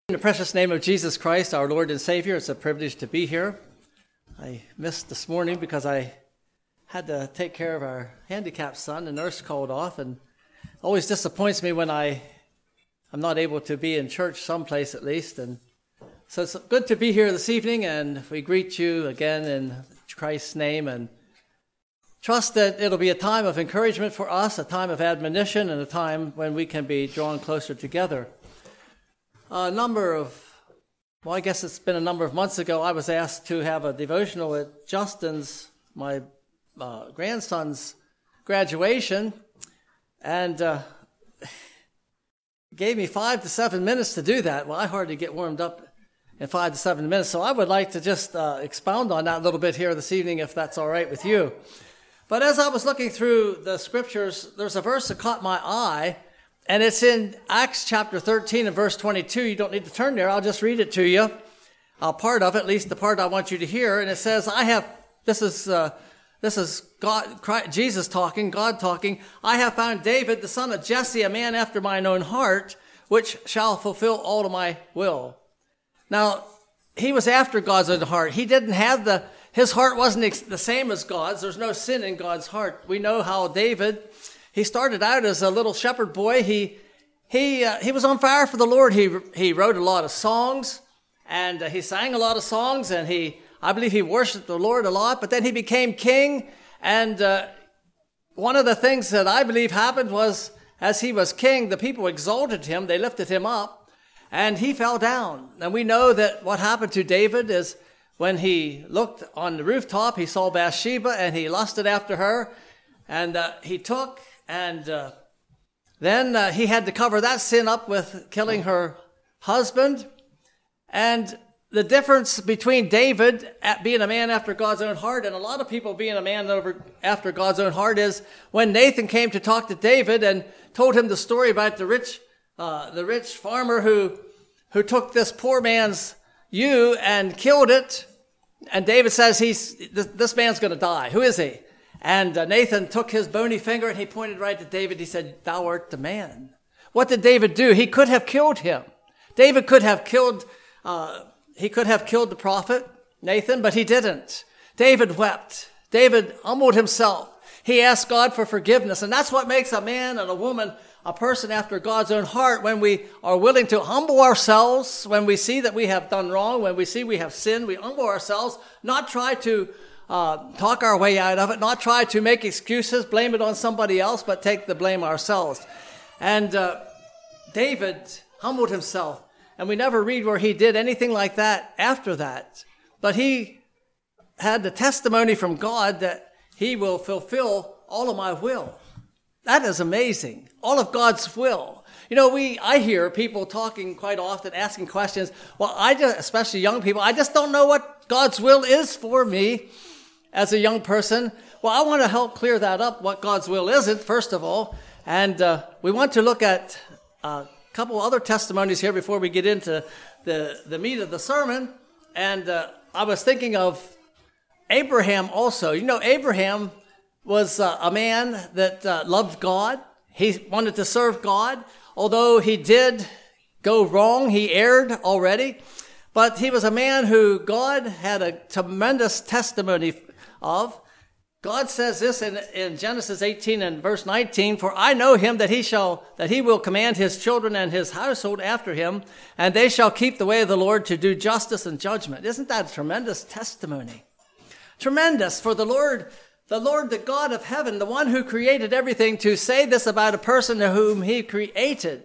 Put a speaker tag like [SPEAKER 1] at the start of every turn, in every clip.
[SPEAKER 1] In the precious name of Jesus Christ, our Lord and Savior, it's a privilege to be here. I missed this morning because I had to take care of our handicapped son. The nurse called off, and it always disappoints me when I'm not able to be in church someplace at least. And so it's good to be here this evening, and we greet you again in Christ's name and trust that it'll be a time of encouragement for us, a time of admonition, and a time when we can be drawn closer together. I guess it's been a number of months ago, I was asked to have a devotional at Justin's, my grandson's graduation, and gave me 5 to 7 minutes to do that. Well, I hardly get warmed up in 5 to 7 minutes, so I would like to just expound on that a little bit here this evening, if that's all right with you. But as I was looking through the scriptures, there's a verse that caught my eye, and it's in Acts chapter 13 and verse 22. You don't need to turn there. I'll just read it to you. Part of it, at least the part I want you to hear. And it says, this is God, Jesus talking, God talking. I have found David, the son of Jesse, a man after mine own heart, which shall fulfill all of my will. Now, he was after God's own heart. He didn't have his heart wasn't the same as God's. There's no sin in God's heart. We know how David, he started out as a little shepherd boy. He was on fire for the Lord. He wrote a lot of songs, and he sang a lot of songs, and I believe he worshiped the Lord a lot. But then he became king, and one of the things that I believe happened was, as he was king, the people exalted him. They lifted him up, and he fell down. And we know that what happened to David is when he looked on the rooftop, he saw Bathsheba, and he lusted after her, and he took. And then he had to cover that sin up with killing her husband. And the difference between David being a man after God's own heart and a lot of people being a man after God's own heart is when Nathan came to talk to David and told him the story about the rich farmer who took this poor man's ewe and killed it. And David says, this man's going to die. Who is he? And Nathan took his bony finger and he pointed right to David. He said, "Thou art the man." What did David do? He could have killed him. David could have killed, the prophet, Nathan, but he didn't. David wept. David humbled himself. He asked God for forgiveness. And that's what makes a man and a woman a person after God's own heart, when we are willing to humble ourselves, when we see that we have done wrong, when we see we have sinned, we humble ourselves, not try to talk our way out of it, not try to make excuses, blame it on somebody else, but take the blame ourselves. And David humbled himself, and we never read where he did anything like that after that. But he had the testimony from God that he will fulfill all of my will. That is amazing. All of God's will. You know, I hear people talking quite often, asking questions. Well, especially young people, I just don't know what God's will is for me as a young person. Well, I want to help clear that up, what God's will isn't, first of all. And we want to look at a couple other testimonies here before we get into the meat of the sermon. And I was thinking of Abraham also. You know, Abraham was a man that loved God. He wanted to serve God. Although he did go wrong, he erred already. But he was a man who God had a tremendous testimony of. God says this in Genesis 18 and verse 19, "For I know him that he will command his children and his household after him, and they shall keep the way of the Lord to do justice and judgment." Isn't that a tremendous testimony? Tremendous for the Lord, the God of heaven, the one who created everything, to say this about a person whom he created.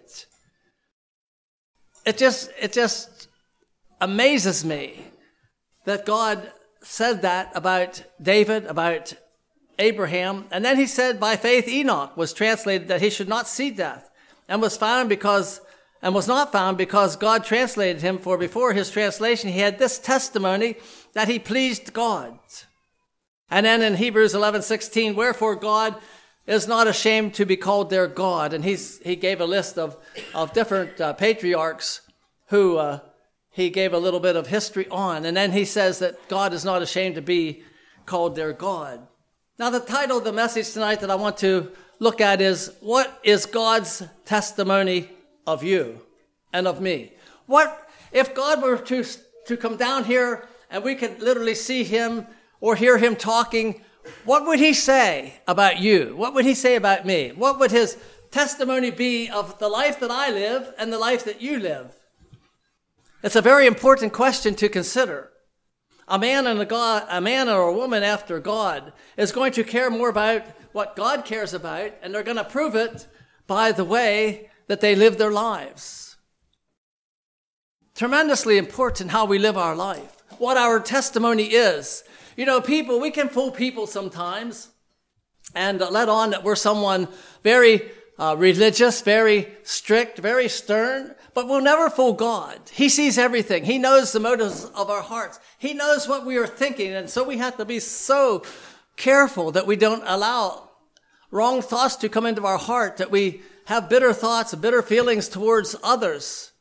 [SPEAKER 1] It just amazes me that God said that about David, about Abraham. And then he said, by faith Enoch was translated that he should not see death, and was not found because God translated him, for before his translation he had this testimony that he pleased God. And then in Hebrews 11:16, "Wherefore God is not ashamed to be called their God." And he gave a list of different patriarchs who he gave a little bit of history on. And then he says that God is not ashamed to be called their God. Now, the title of the message tonight that I want to look at is, what is God's testimony of you and of me? What If God were to come down here and we could literally see him or hear him talking, what would he say about you? What would he say about me? What would his testimony be of the life that I live and the life that you live? It's a very important question to consider. A man or a woman after God is going to care more about what God cares about, and they're going to prove it by the way that they live their lives. Tremendously important how we live our life, what our testimony is. You know, we can fool people sometimes and let on that we're someone very religious, very strict, very stern, but we'll never fool God. He sees everything. He knows the motives of our hearts. He knows what we are thinking, and so we have to be so careful that we don't allow wrong thoughts to come into our heart, that we have bitter thoughts and bitter feelings towards others.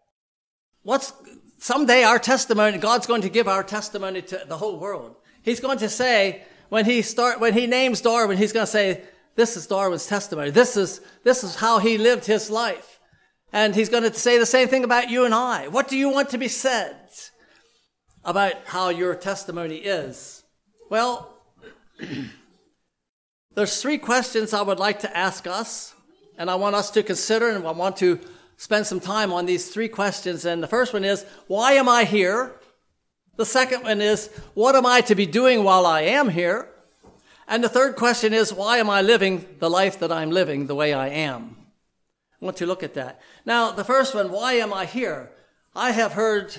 [SPEAKER 1] Someday our testimony, God's going to give our testimony to the whole world. He's going to say, when he names Darwin, he's going to say, this is Darwin's testimony. This is how he lived his life. And he's going to say the same thing about you and I. What do you want to be said about how your testimony is? Well, there's 3 questions I would like to ask us, and I want us to consider, and I want to spend some time on these 3 questions. And the first one is, why am I here? The second one is, what am I to be doing while I am here? And the third question is, why am I living the life that I'm living the way I am? I want to look at that. Now, the first one, why am I here? I have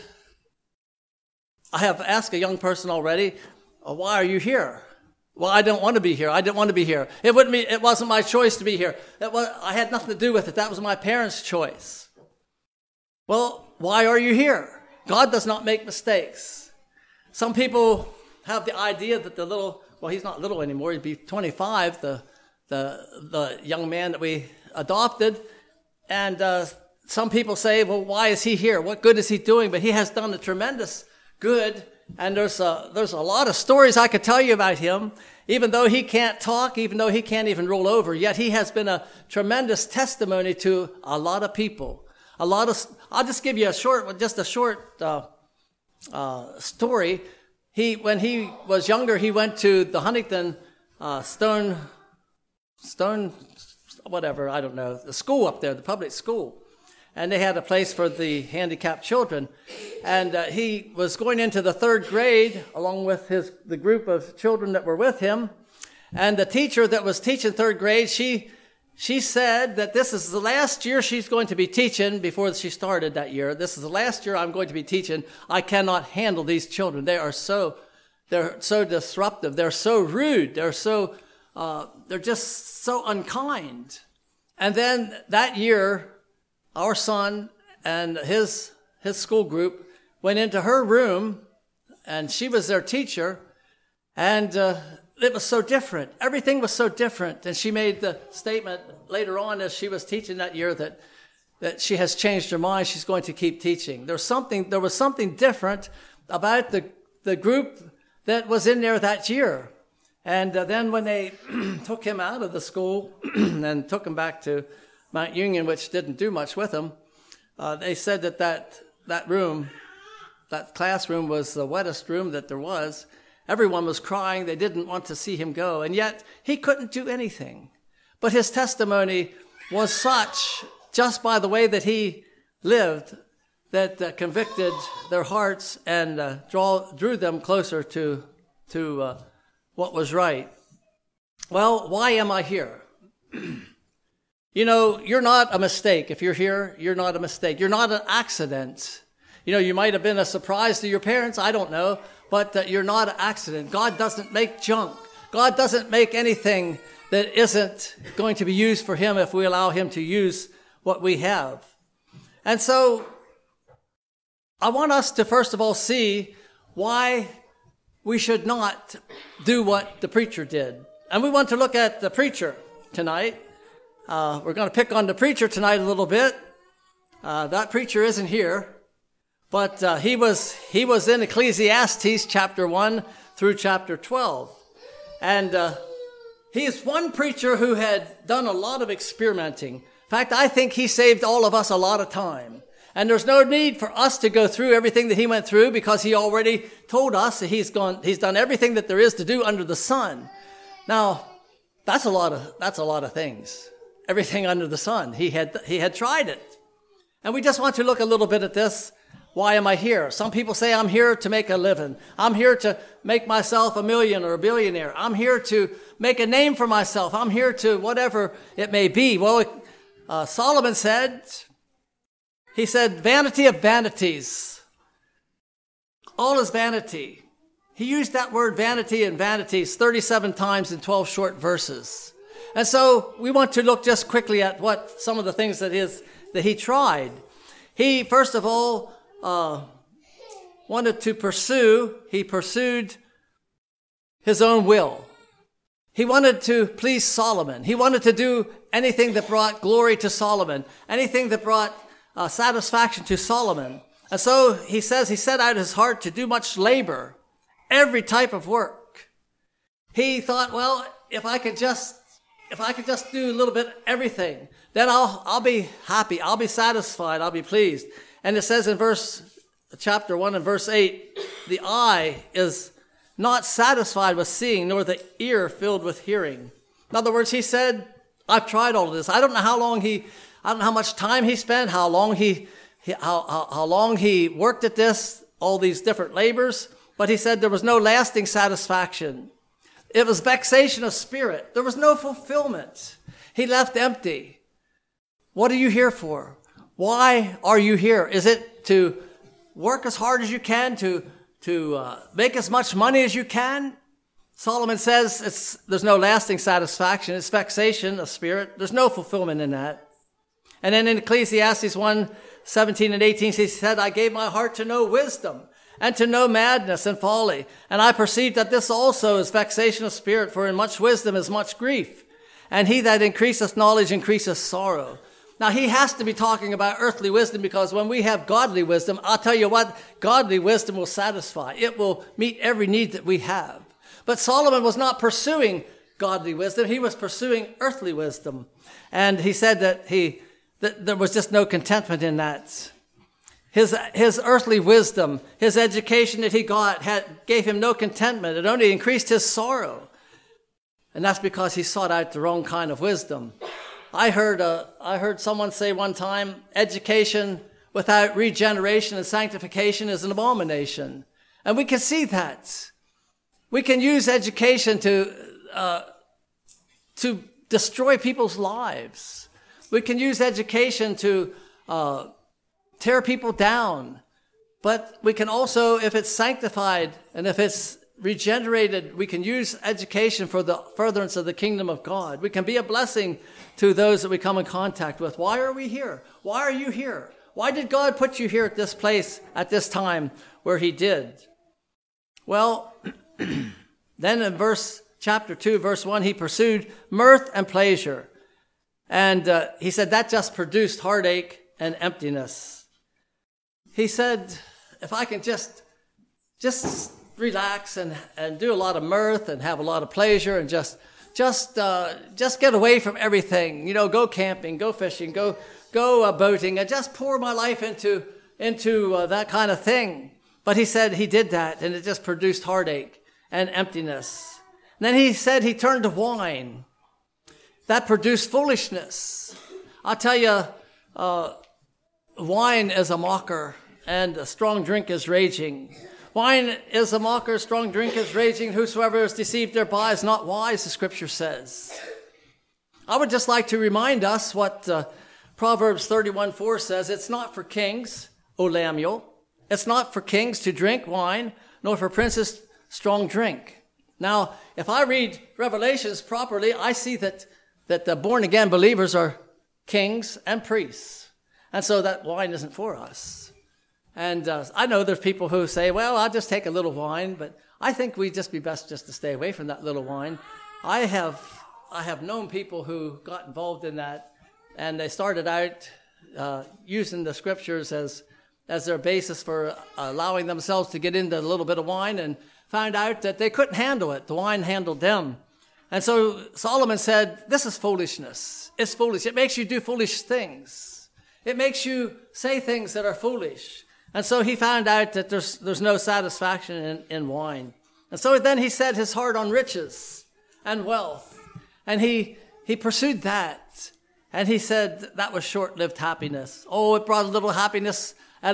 [SPEAKER 1] asked a young person already, why are you here? Well, I don't want to be here. I didn't want to be here. It wasn't my choice to be here. I had nothing to do with it. That was my parents' choice. Well, why are you here? God does not make mistakes. Some people have the idea that he's not little anymore. He'd be 25, the young man that we adopted. And some people say, well, why is he here? What good is he doing? But he has done a tremendous good. And there's a lot of stories I could tell you about him. Even though he can't talk, even though he can't even roll over, yet he has been a tremendous testimony to a lot of people. I'll just give you a short story. When he was younger, he went to the Huntington Stone, whatever, I don't know, the school up there, the public school. And they had a place for the handicapped children. And he was going into the 3rd grade along with the group of children that were with him. And the teacher that was teaching 3rd grade, she said that this is the last year she's going to be teaching before she started that year. This is the last year I'm going to be teaching. I cannot handle these children. They're so disruptive. They're so rude. They're just so unkind. And then that year, our son and his school group went into her room, and she was their teacher, and it was so different. Everything was so different. And she made the statement later on as she was teaching that year that she has changed her mind. She's going to keep teaching. There was something different about the group that was in there that year. And then when they took him out of the school and took him back to Mount Union, which didn't do much with him, they said that room, that classroom, was the wettest room that there was. Everyone was crying. They didn't want to see him go. And yet he couldn't do anything. But his testimony was such, just by the way that he lived, that convicted their hearts and drew them closer to what was right. Well, why am I here? You know, you're not a mistake. If you're here, you're not a mistake. You're not an accident. You know, you might have been a surprise to your parents. I don't know. But you're not an accident. God doesn't make junk. God doesn't make anything that isn't going to be used for him if we allow him to use what we have. And so I want us to first of all see why we should not do what the preacher did. And we want to look at the preacher tonight. We're going to pick on the preacher tonight a little bit. That preacher isn't here. But he was in Ecclesiastes chapter 1 through chapter 12. And he's one preacher who had done a lot of experimenting. In fact, I think he saved all of us a lot of time. And there's no need for us to go through everything that he went through, because he already told us that he's done everything that there is to do under the sun. Now, that's a lot of things. Everything under the sun. He had tried it. And we just want to look a little bit at this. Why am I here? Some people say, I'm here to make a living. I'm here to make myself a million or a billionaire. I'm here to make a name for myself. I'm here to whatever it may be. Well, Solomon said, vanity of vanities. All is vanity. He used that word vanity and vanities 37 times in 12 short verses. And so we want to look just quickly at what some of the things that he tried. He, first of all, he pursued his own will. He wanted to please Solomon. He wanted to do anything that brought glory to Solomon, anything that brought satisfaction to Solomon. And so he says he set out his heart to do much labor, every type of work. He thought, well, if I could just do a little bit of everything, then I'll be happy, I'll be satisfied, I'll be pleased. And it says in chapter 1 and verse 8, the eye is not satisfied with seeing, nor the ear filled with hearing. In other words, he said, I've tried all of this. I don't know how much time he spent, how long he worked at this, all these different labors, but he said there was no lasting satisfaction. It was vexation of spirit. There was no fulfillment. He left empty. What are you here for? Why are you here? Is it to work as hard as you can, to make as much money as you can? Solomon says there's no lasting satisfaction. It's vexation of spirit. There's no fulfillment in that. And then in Ecclesiastes 1:17 and 18, he said, I gave my heart to know wisdom and to know madness and folly. And I perceived that this also is vexation of spirit, for in much wisdom is much grief. And he that increaseth knowledge increaseth sorrow. Now, he has to be talking about earthly wisdom, because when we have godly wisdom, I'll tell you what, godly wisdom will satisfy. It will meet every need that we have. But Solomon was not pursuing godly wisdom. He was pursuing earthly wisdom. And he said that there was just no contentment in that. His earthly wisdom, his education that he got gave him no contentment. It only increased his sorrow. And that's because he sought out the wrong kind of wisdom. I heard someone say one time, education without regeneration and sanctification is an abomination. And we can see that. We can use education to destroy people's lives. We can use education to tear people down. But we can also, if it's sanctified and if it's regenerated, we can use education for the furtherance of the kingdom of God. We can be a blessing to those that we come in contact with. Why are we here? Why are you here? Why did God put you here at this place at this time where he did? Well, then in chapter 2, verse 1, he pursued mirth and pleasure. And he said that just produced heartache and emptiness. He said, if I can just relax and do a lot of mirth and have a lot of pleasure and just get away from everything, go camping, go fishing, go boating, and just pour my life into that kind of thing. But he said he did that, and it just produced heartache and emptiness. And then he said he turned to wine. That produced foolishness. I'll tell you, wine is a mocker, and a strong drink is raging. Wine is a mocker, strong drink is raging. Whosoever is deceived thereby is not wise, the scripture says. I would just like to remind us what Proverbs 31:4 says. It's not for kings, O Lemuel. It's not for kings to drink wine, nor for princes strong drink. Now, if I read Revelations properly, I see that the born-again believers are kings and priests. And so that wine isn't for us. And I know there's people who say, well, I'll just take a little wine, but I think we'd just be best just to stay away from that little wine. I have known people who got involved in that, and they started out using the scriptures as their basis for allowing themselves to get into a little bit of wine, and found out that they couldn't handle it. The wine handled them. And so Solomon said, this is foolishness. It's foolish. It makes you do foolish things. It makes you say things that are foolish. And so he found out that there's no satisfaction in wine. And so then he set his heart on riches and wealth. And he pursued that. And he said that was short-lived happiness. Oh, it brought a little happiness at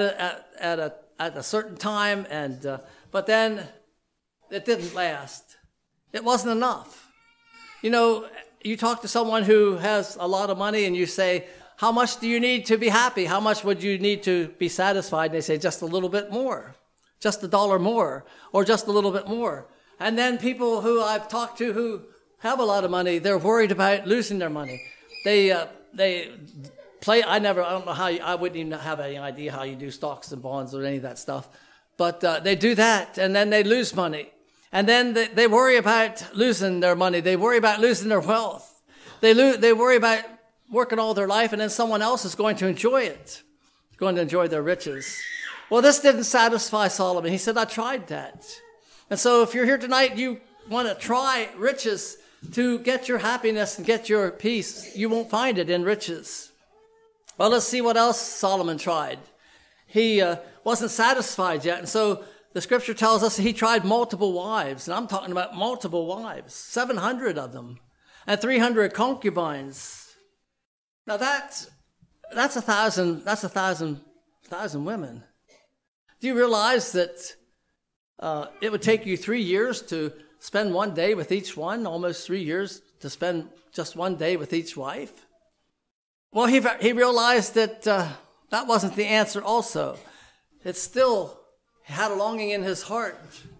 [SPEAKER 1] a certain time, but then it didn't last. It wasn't enough. You know, you talk to someone who has a lot of money and you say, how much do you need to be happy? How much would you need to be satisfied? And they say, just a little bit more, just $1 more, or just a little bit more. And then people who I've talked to who have a lot of money, they're worried about losing their money. They play. I don't know how. I wouldn't even have any idea how you do stocks and bonds or any of that stuff. But they do that, and then they lose money. And then they worry about losing their money. They worry about losing their wealth. They worry about working all their life, and then someone else is going to enjoy it, going to enjoy their riches. Well, this didn't satisfy Solomon. He said, I tried that. And so if you're here tonight, you want to try riches to get your happiness and get your peace, you won't find it in riches. Well, let's see what else Solomon tried. He wasn't satisfied yet, and so the scripture tells us he tried multiple wives, and I'm talking about multiple wives, 700 of them, and 300 concubines. Now that's 1,000 women. Do you realize that it would take you 3 years to spend 1 day with each one, almost 3 years to spend just 1 day with each wife? Well, he realized that that wasn't the answer also. It still had a longing in his heart.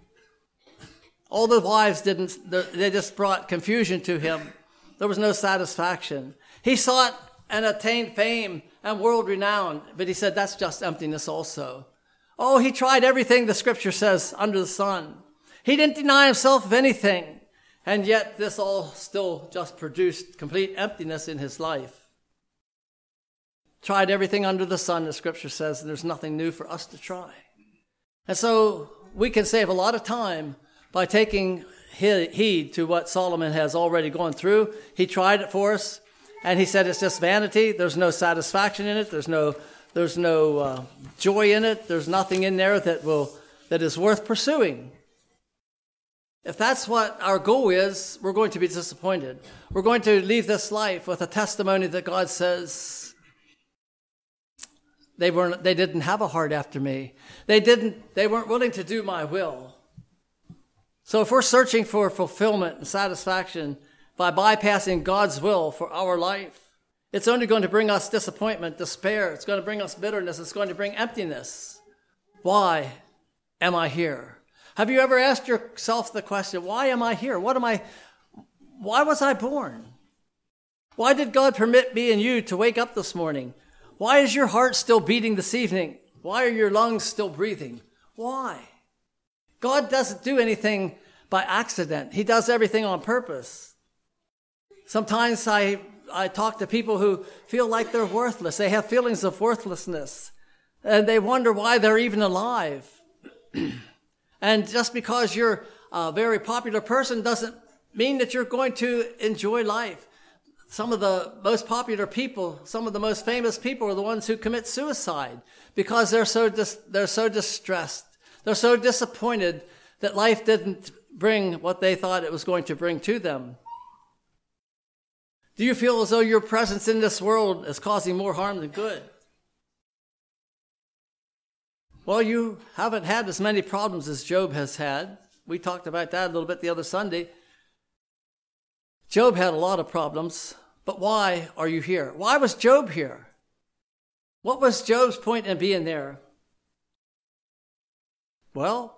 [SPEAKER 1] All the wives they just brought confusion to him. There was no satisfaction. He sought and attained fame and world renown, but he said that's just emptiness also. Oh, he tried everything the scripture says under the sun. He didn't deny himself of anything, and yet this all still just produced complete emptiness in his life. Tried everything under the sun, the scripture says, and there's nothing new for us to try. And so we can save a lot of time by taking heed to what Solomon has already gone through. He tried it for us, and he said it's just vanity. There's no satisfaction in it. There's no joy in it. There's nothing in there that is worth pursuing. If that's what our goal is, we're going to be disappointed. We're going to leave this life with a testimony that God says, they didn't have a heart after me. They weren't willing to do my will. So if we're searching for fulfillment and satisfaction by bypassing God's will for our life, it's only going to bring us disappointment, despair. It's going to bring us bitterness. It's going to bring emptiness. Why am I here? Have you ever asked yourself the question, why am I here? Why was I born? Why did God permit me and you to wake up this morning? Why is your heart still beating this evening? Why are your lungs still breathing? Why? God doesn't do anything by accident. He does everything on purpose. Sometimes I talk to people who feel like they're worthless. They have feelings of worthlessness, and they wonder why they're even alive. And just because you're a very popular person doesn't mean that you're going to enjoy life. Some of the most popular people, some of the most famous people are the ones who commit suicide because they're so distressed. They're so disappointed that life didn't bring what they thought it was going to bring to them. Do you feel as though your presence in this world is causing more harm than good? Well, you haven't had as many problems as Job has had. We talked about that a little bit the other Sunday. Job had a lot of problems, but why are you here? Why was Job here? What was Job's point in being there? Well,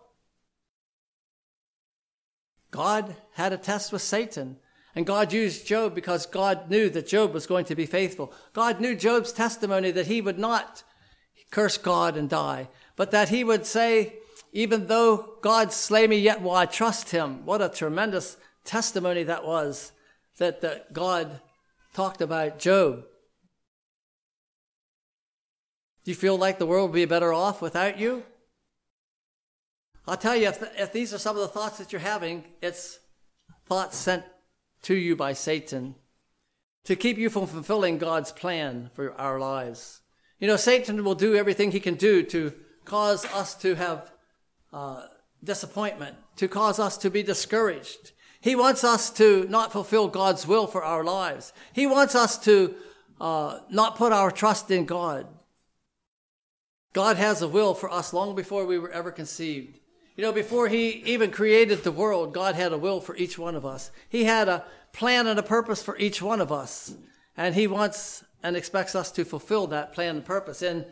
[SPEAKER 1] God had a test with Satan, and God used Job because God knew that Job was going to be faithful. God knew Job's testimony that he would not curse God and die, but that he would say, even though God slay me, yet will I trust him. What a tremendous testimony that was, that God talked about Job. Do you feel like the world would be better off without you? I'll tell you, if these are some of the thoughts that you're having, it's thoughts sent to you by Satan to keep you from fulfilling God's plan for our lives. Satan will do everything he can do to cause us to have disappointment, to cause us to be discouraged. He wants us to not fulfill God's will for our lives. He wants us to not put our trust in God. God has a will for us long before we were ever conceived. Before he even created the world, God had a will for each one of us. He had a plan and a purpose for each one of us. And he wants and expects us to fulfill that plan and purpose. In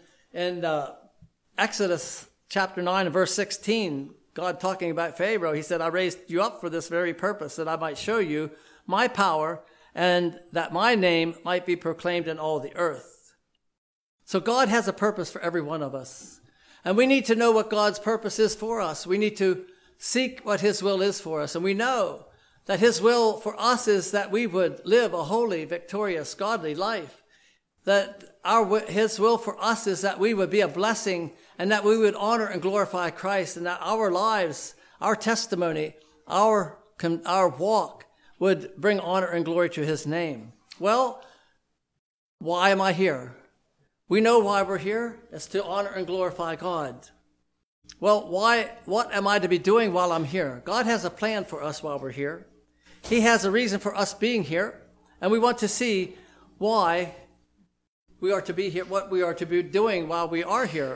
[SPEAKER 1] Exodus chapter 9 and verse 16, God talking about Pharaoh, he said, I raised you up for this very purpose, that I might show you my power and that my name might be proclaimed in all the earth. So God has a purpose for every one of us. And we need to know what God's purpose is for us. We need to seek what his will is for us. And we know that his will for us is that we would live a holy, victorious, godly life. That his will for us is that we would be a blessing and that we would honor and glorify Christ, and that our lives, our testimony, our walk would bring honor and glory to his name. Well, why am I here? We know why we're here. It's to honor and glorify God. Well, what am I to be doing while I'm here? God has a plan for us while we're here. He has a reason for us being here, and we want to see why we are to be here, what we are to be doing while we are here.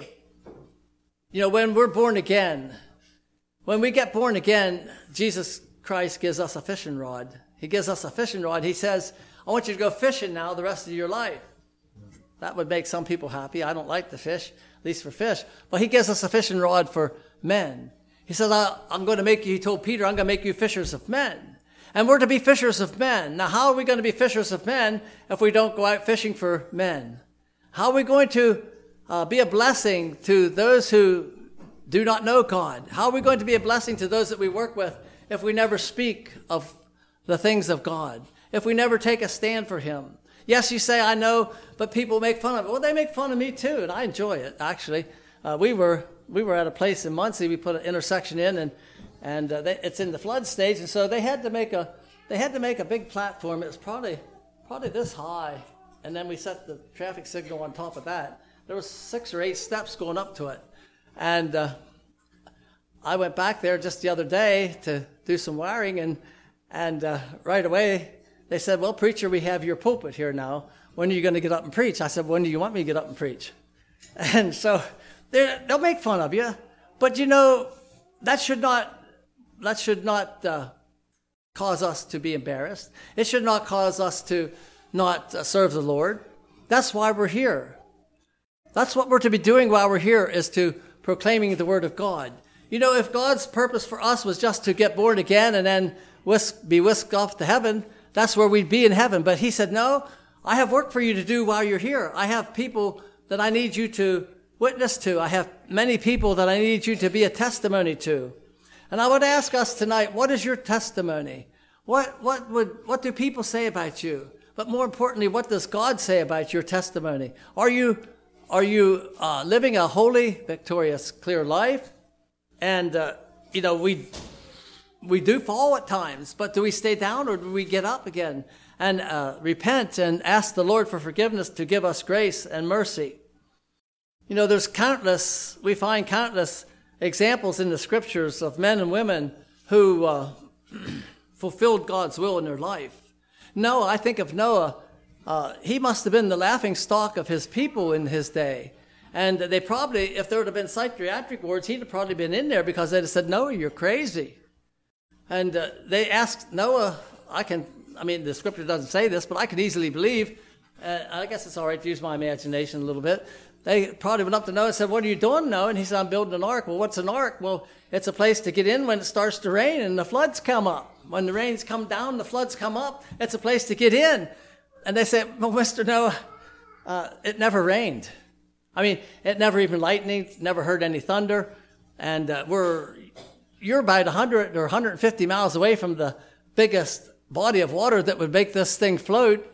[SPEAKER 1] When we're born again, when we get born again, Jesus Christ gives us a fishing rod. He gives us a fishing rod. He says, I want you to go fishing now the rest of your life. That would make some people happy. I don't like to fish, at least for fish. But he gives us a fishing rod for men. He says, I'm going to make you, he told Peter, I'm going to make you fishers of men. And we're to be fishers of men. Now, how are we going to be fishers of men if we don't go out fishing for men? How are we going to be a blessing to those who do not know God? How are we going to be a blessing to those that we work with if we never speak of the things of God? If we never take a stand for him? Yes, you say, I know, but people make fun of it. Well, they make fun of me too, and I enjoy it, actually. We were at a place in Muncie. We put an intersection in, and it's in the flood stage, and so they had to make a big platform. It was probably this high, and then we set the traffic signal on top of that. There was 6 or 8 steps going up to it, and I went back there just the other day to do some wiring, and right away they said, well, preacher, we have your pulpit here now. When are you going to get up and preach? I said, when do you want me to get up and preach? And so they'll make fun of you. But, that should not cause us to be embarrassed. It should not cause us to not serve the Lord. That's why we're here. That's what we're to be doing while we're here, is to proclaiming the word of God. If God's purpose for us was just to get born again and then be whisked off to heaven, that's where we'd be in heaven. But he said, no, I have work for you to do while you're here. I have people that I need you to witness to. I have many people that I need you to be a testimony to. And I would ask us tonight, what is your testimony? What do people say about you? But more importantly, what does God say about your testimony? Are you living a holy, victorious, clear life? And, we do fall at times, but do we stay down or do we get up again and repent and ask the Lord for forgiveness to give us grace and mercy? We find countless examples in the scriptures of men and women who fulfilled God's will in their life. Noah, I think of Noah, he must have been the laughing stock of his people in his day. And they probably, if there would have been psychiatric wards, he'd have probably been in there because they'd have said, Noah, you're crazy. And they asked Noah, the scripture doesn't say this, but I can easily believe, I guess it's all right to use my imagination a little bit. They probably went up to Noah and said, what are you doing, Noah? And he said, I'm building an ark. Well, what's an ark? Well, it's a place to get in when it starts to rain and the floods come up. When the rains come down, the floods come up. It's a place to get in. And they said, well, Mr. Noah, it never rained. It never even lightning, never heard any thunder. And you're about 100 or 150 miles away from the biggest body of water that would make this thing float.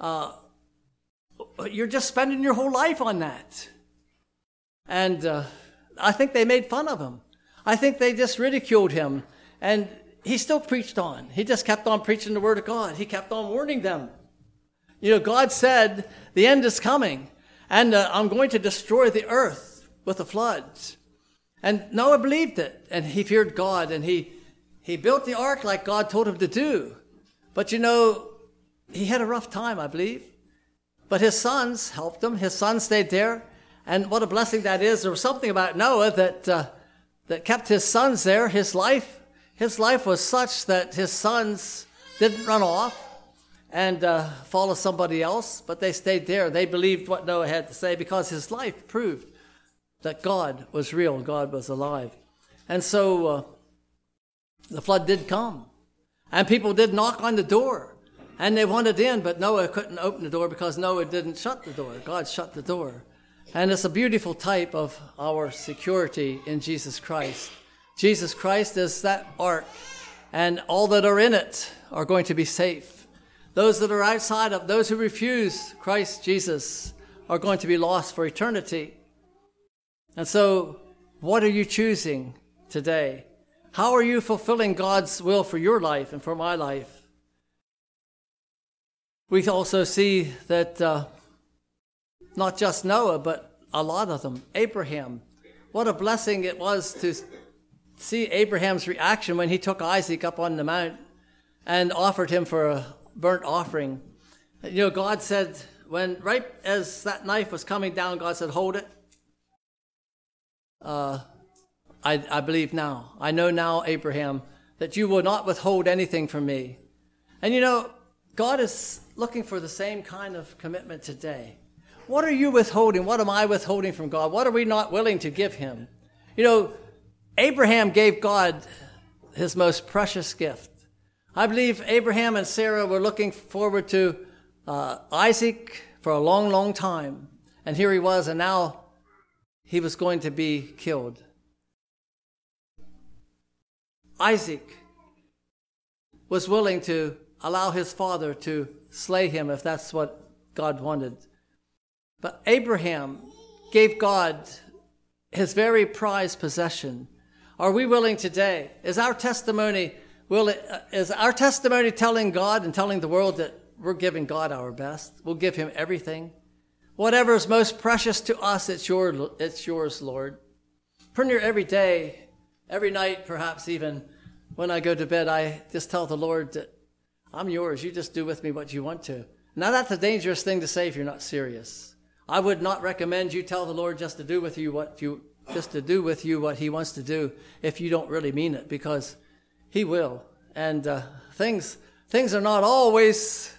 [SPEAKER 1] You're just spending your whole life on that. And I think they made fun of him. I think they just ridiculed him. And he still preached on. He just kept on preaching the word of God. He kept on warning them. God said the end is coming. And I'm going to destroy the earth with a flood. And Noah believed it, and he feared God, and he built the ark like God told him to do. But he had a rough time, I believe. But his sons helped him. His sons stayed there. And what a blessing that is. There was something about Noah that kept his sons there. His life was such that his sons didn't run off and follow somebody else, but they stayed there. They believed what Noah had to say because his life proved that God was real, God was alive. And so the flood did come, and people did knock on the door, and they wanted in, but Noah couldn't open the door because Noah didn't shut the door. God shut the door. And it's a beautiful type of our security in Jesus Christ. Jesus Christ is that ark, and all that are in it are going to be safe. Those that are outside of, those who refuse Christ Jesus are going to be lost for eternity. And so, what are you choosing today? How are you fulfilling God's will for your life and for my life? We also see that not just Noah, but a lot of them. Abraham. What a blessing it was to see Abraham's reaction when he took Isaac up on the mount and offered him for a burnt offering. God said, right as that knife was coming down, God said, hold it. I believe now. I know now, Abraham, that you will not withhold anything from me. And God is looking for the same kind of commitment today. What are you withholding? What am I withholding from God? What are we not willing to give him? Abraham gave God his most precious gift. I believe Abraham and Sarah were looking forward to Isaac for a long, long time. And here he was, and now he was going to be killed. Isaac was willing to allow his father to slay him if that's what God wanted. But Abraham gave God his very prized possession. Are we willing today? Is our testimony telling God and telling the world that we're giving God our best? We'll give him everything. Whatever is most precious to us, it's yours, Lord. Pretty near every day, every night, perhaps even when I go to bed, I just tell the Lord that I'm yours. You just do with me what you want to. Now that's a dangerous thing to say if you're not serious. I would not recommend you tell the Lord just to do with you what he wants to do if you don't really mean it, because he will. And things are not always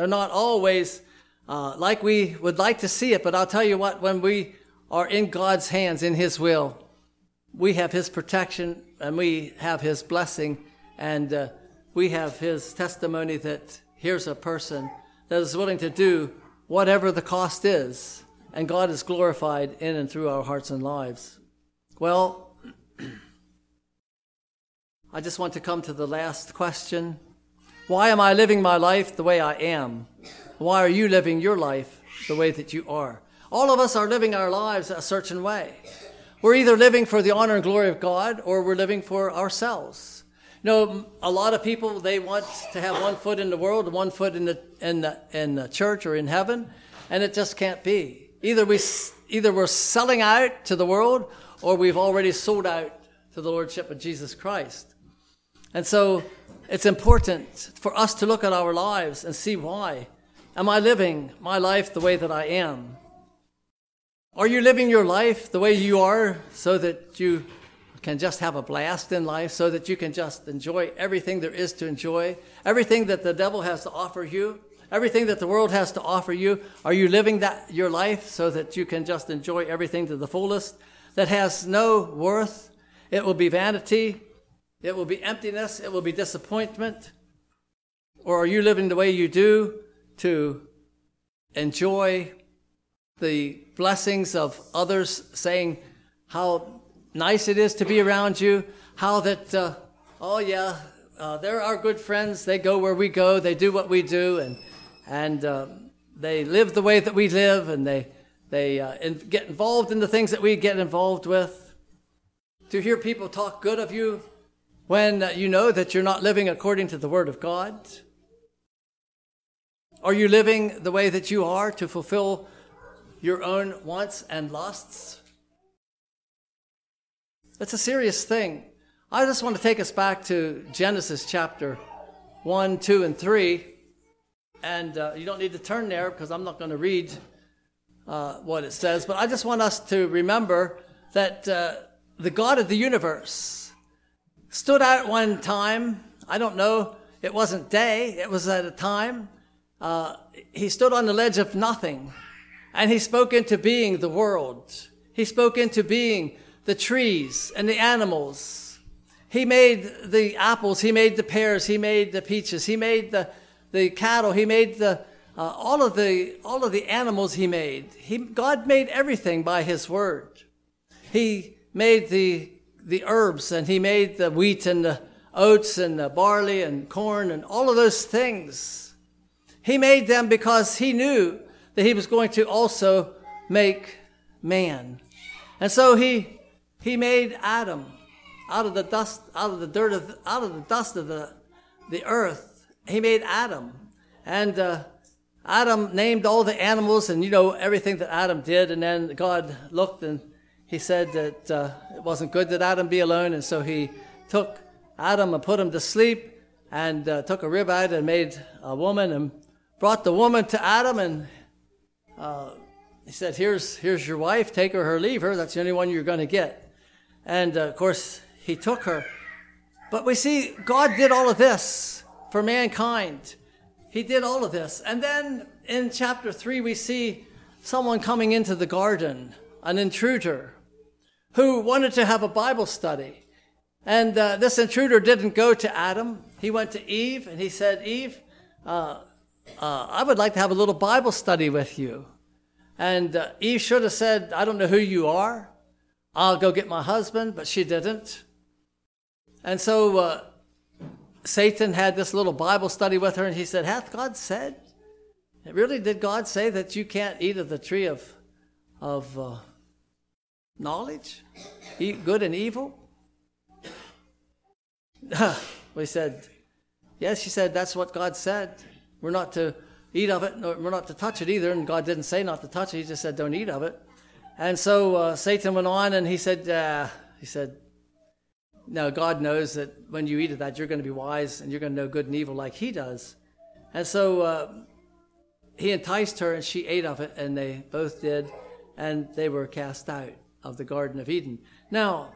[SPEAKER 1] like we would like to see it. But I'll tell you what, when we are in God's hands, in his will, we have his protection and we have his blessing, and we have his testimony that here's a person that is willing to do whatever the cost is, and God is glorified in and through our hearts and lives. Well, I just want to come to the last question. Why am I living my life the way I am? Why are you living your life the way that you are? All of us are living our lives a certain way. We're either living for the honor and glory of God, or we're living for ourselves. A lot of people, they want to have one foot in the world and one foot in the church or in heaven, and it just can't be. Either we're selling out to the world, or we've already sold out to the Lordship of Jesus Christ. And so it's important for us to look at our lives and see why. Am I living my life the way that I am? Are you living your life the way you are so that you can just have a blast in life, so that you can just enjoy everything there is to enjoy, everything that the devil has to offer you, everything that the world has to offer you? Are you living your life so that you can just enjoy everything to the fullest that has no worth? It will be vanity. It will be emptiness. It will be disappointment. Or are you living the way you do to enjoy the blessings of others, saying how nice it is to be around you, how that, they're our good friends. They go where we go. They do what we do, and they live the way that we live, and they get involved in the things that we get involved with. To hear people talk good of you when you know that you're not living according to the Word of God. Are you living the way that you are to fulfill your own wants and lusts? It's a serious thing. I just want to take us back to Genesis chapter 1, 2, and 3. And you don't need to turn there because I'm not going to read what it says. But I just want us to remember that the God of the universe stood out at one time. I don't know. It wasn't day. It was at a time. He stood on the ledge of nothing. And he spoke into being the world. He spoke into being the trees and the animals. He made the apples. He made the pears. He made the peaches. He made the cattle. He made all of the animals. He made. God made everything by His word. He made the herbs, and He made the wheat and the oats and the barley and corn and all of those things. He made them because He knew that He was going to also make man. And so He made Adam out of the dust, out of the dust of the earth. He made Adam. And Adam named all the animals and, everything that Adam did. And then God looked and He said that it wasn't good that Adam be alone. And so He took Adam and put him to sleep and took a rib out and made a woman and brought the woman to Adam. And He said, here's your wife. Take her or leave her. That's the only one you're going to get. And, of course, He took her. But we see God did all of this for mankind. He did all of this. And then in chapter 3, we see someone coming into the garden, an intruder, who wanted to have a Bible study. And this intruder didn't go to Adam. He went to Eve, and he said, Eve, I would like to have a little Bible study with you. And Eve should have said, I don't know who you are. I'll go get my husband, but she didn't. And so Satan had this little Bible study with her, and he said, hath God said? Really, did God say that you can't eat of the tree of knowledge? Eat good and evil? We said, yes, she said, that's what God said. We're not to eat of it, we're not to touch it either, and God didn't say not to touch it, He just said don't eat of it. And so Satan went on and he said, no, God knows that when you eat of that, you're going to be wise and you're going to know good and evil like He does. And so he enticed her and she ate of it, and they both did, and they were cast out of the Garden of Eden. Now,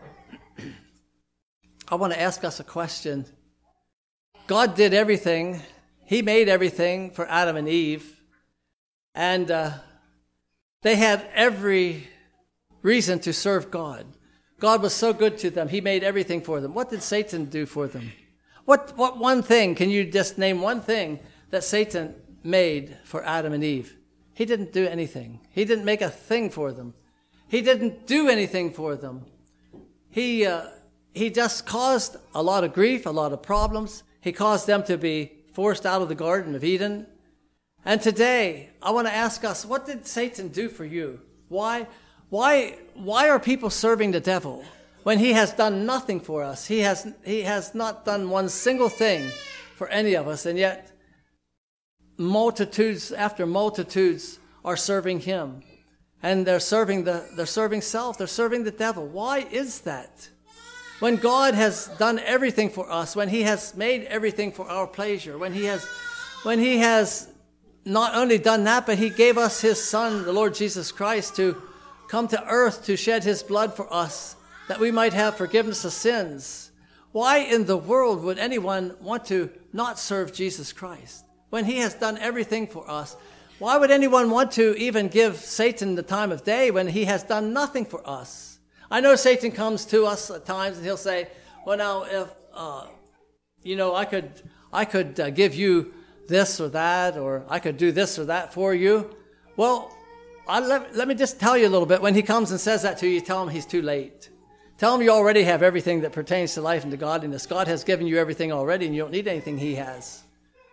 [SPEAKER 1] I want to ask us a question. God did everything. He made everything for Adam and Eve. And they had every reason to serve God. God was so good to them. He made everything for them. What did Satan do for them? What one thing, can you just name one thing that Satan made for Adam and Eve? He didn't do anything. He didn't make a thing for them. He didn't do anything for them. He just caused a lot of grief, a lot of problems. He caused them to be forced out of the Garden of Eden. And today, I want to ask us, what did Satan do for you? Why are people serving the devil when he has done nothing for us? He has not done one single thing for any of us, and yet multitudes after multitudes are serving him. And they're serving self, they're serving the devil. Why is that? When God has done everything for us, when He has made everything for our pleasure, when He has not only done that, but He gave us His Son, the Lord Jesus Christ, to come to earth to shed His blood for us, that we might have forgiveness of sins. Why in the world would anyone want to not serve Jesus Christ when He has done everything for us? Why would anyone want to even give Satan the time of day when he has done nothing for us? I know Satan comes to us at times and he'll say, well, now, if, I could give you this or that, or I could do this or that for you. Well, let me just tell you a little bit. When he comes and says that to you, tell him he's too late. Tell him you already have everything that pertains to life and to godliness. God has given you everything already, and you don't need anything He has.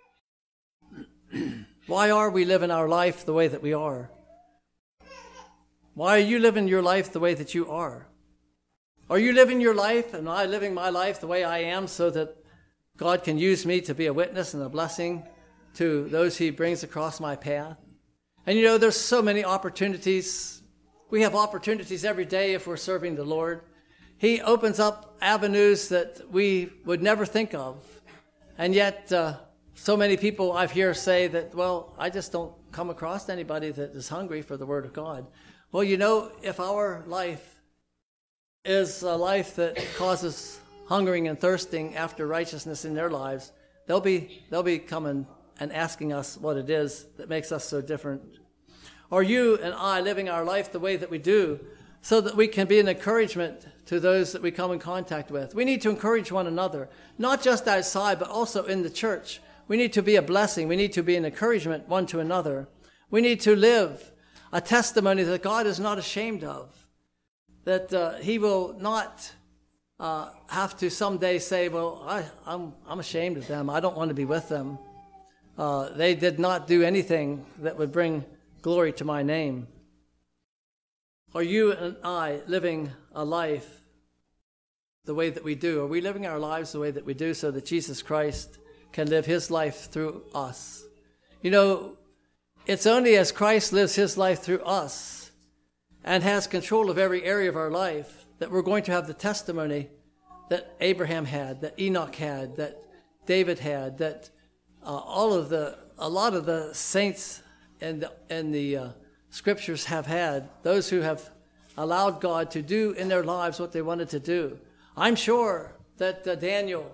[SPEAKER 1] Why are we living our life the way that we are? Why are you living your life the way that you are? Are you living your life and I living my life the way I am so that God can use me to be a witness and a blessing to those He brings across my path? And there's so many opportunities. We have opportunities every day if we're serving the Lord. He opens up avenues that we would never think of. And yet, so many people I've heard say that, well, I just don't come across anybody that is hungry for the Word of God. Well, if our life is a life that causes hungering and thirsting after righteousness in their lives, they'll be coming and asking us what it is that makes us so different. Or you and I living our life the way that we do so that we can be an encouragement to those that we come in contact with. We need to encourage one another, not just outside, but also in the church. We need to be a blessing. We need to be an encouragement one to another. We need to live a testimony that God is not ashamed of, that he will not have to someday say, well, I'm ashamed of them. I don't want to be with them. They did not do anything that would bring glory to my name. Are you and I living a life the way that we do? Are we living our lives the way that we do so that Jesus Christ can live his life through us? It's only as Christ lives his life through us and has control of every area of our life that we're going to have the testimony that Abraham had, that Enoch had, that David had, that a lot of the saints in the scriptures have had, those who have allowed God to do in their lives what they wanted to do. I'm sure that Daniel,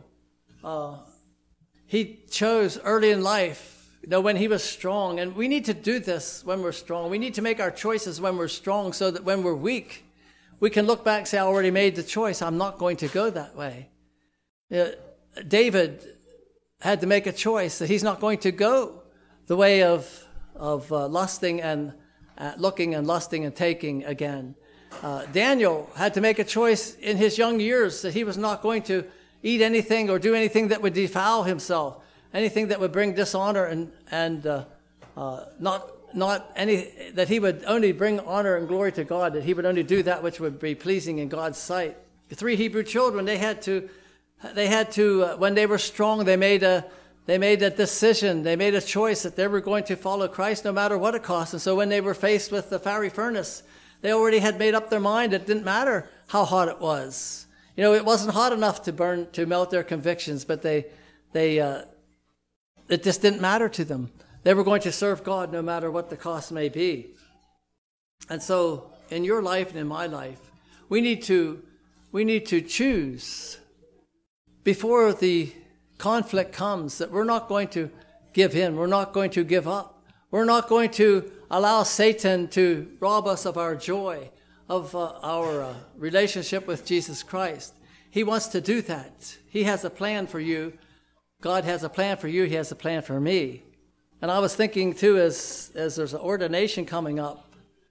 [SPEAKER 1] he chose early in life, when he was strong. And we need to do this when we're strong. We need to make our choices when we're strong so that when we're weak, we can look back and say, I already made the choice. I'm not going to go that way. David had to make a choice that he's not going to go the way of lusting and looking and lusting and taking again. Daniel had to make a choice in his young years that he was not going to eat anything or do anything that would defile himself, anything that would bring dishonor and not any, that he would only bring honor and glory to God, that he would only do that which would be pleasing in God's sight. The 3 Hebrew children, they had to when they were strong, they made a decision, they made a choice that they were going to follow Christ no matter what it cost. And so when they were faced with the fiery furnace, they already had made up their mind. It didn't matter how hot it was. It wasn't hot enough to melt their convictions, but it just didn't matter to them. They were going to serve God no matter what the cost may be. And so in your life and in my life, we need to choose before the conflict comes that we're not going to give in. We're not going to give up. We're not going to allow Satan to rob us of our joy, of our relationship with Jesus Christ. He wants to do that. He has a plan for you. God has a plan for you. He has a plan for me. And I was thinking too, as there's an ordination coming up,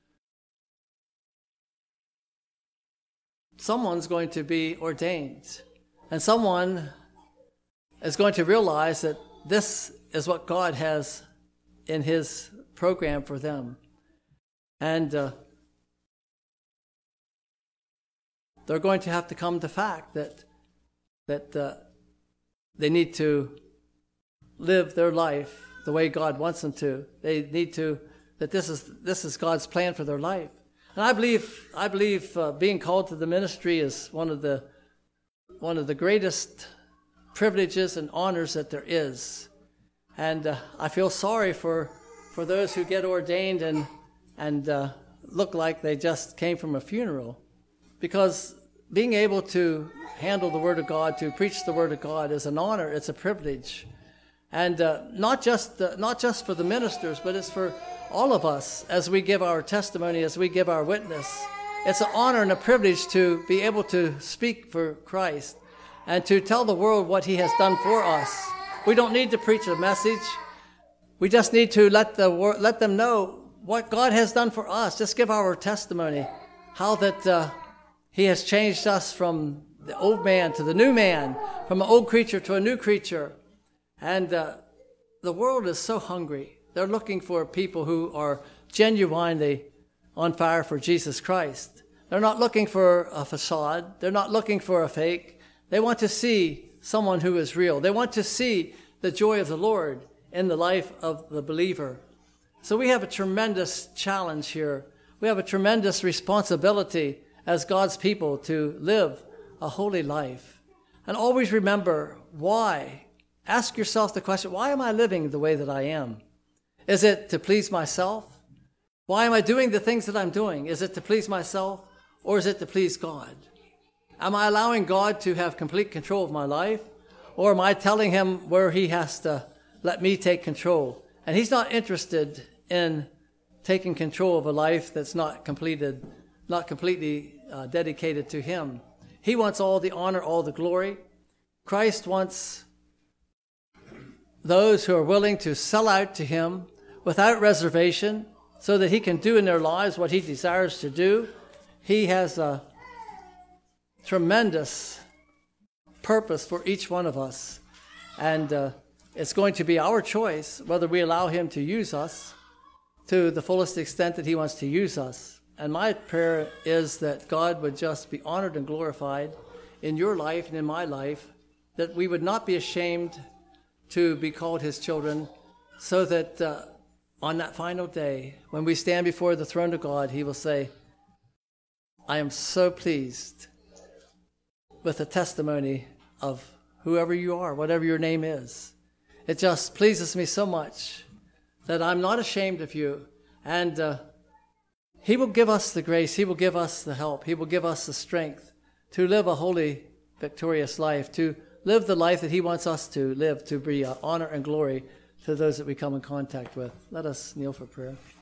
[SPEAKER 1] someone's going to be ordained. And someone is going to realize that this is what God has in his program for them. And they're going to have to come to fact that they need to live their life the way God wants them to. They need to, that this is God's plan for their life. And I believe being called to the ministry is one of the greatest privileges and honors that there is. And I feel sorry for those who get ordained and look like they just came from a funeral, because being able to handle the Word of God, to preach the Word of God, is an honor. It's a privilege, and not just for the ministers, but it's for all of us as we give our testimony, as we give our witness. It's an honor and a privilege to be able to speak for Christ and to tell the world what he has done for us. We don't need to preach a message. We just need to let them know what God has done for us. Just give our testimony, how that he has changed us from the old man to the new man, from an old creature to a new creature. And the world is so hungry. They're looking for people who are genuinely on fire for Jesus Christ. They're not looking for a facade. They're not looking for a fake. They want to see someone who is real. They want to see the joy of the Lord in the life of the believer. So we have a tremendous challenge here. We have a tremendous responsibility as God's people to live a holy life. And always remember why. Ask yourself the question, why am I living the way that I am? Is it to please myself? Why am I doing the things that I'm doing? Is it to please myself, or is it to please God? Am I allowing God to have complete control of my life, or am I telling him where he has to let me take control? And he's not interested in taking control of a life that's not completely dedicated to him. He wants all the honor, all the glory. Christ wants those who are willing to sell out to him without reservation so that he can do in their lives what he desires to do. He has a tremendous purpose for each one of us. And it's going to be our choice whether we allow him to use us to the fullest extent that he wants to use us. And my prayer is that God would just be honored and glorified in your life and in my life, that we would not be ashamed to be called his children, so that on that final day, when we stand before the throne of God, he will say, I am so pleased with the testimony of whoever you are, whatever your name is. It just pleases me so much that I'm not ashamed of you. And he will give us the grace. He will give us the help. He will give us the strength to live a holy, victorious life, to live the life that he wants us to live, to bring honor and glory to those that we come in contact with. Let us kneel for prayer.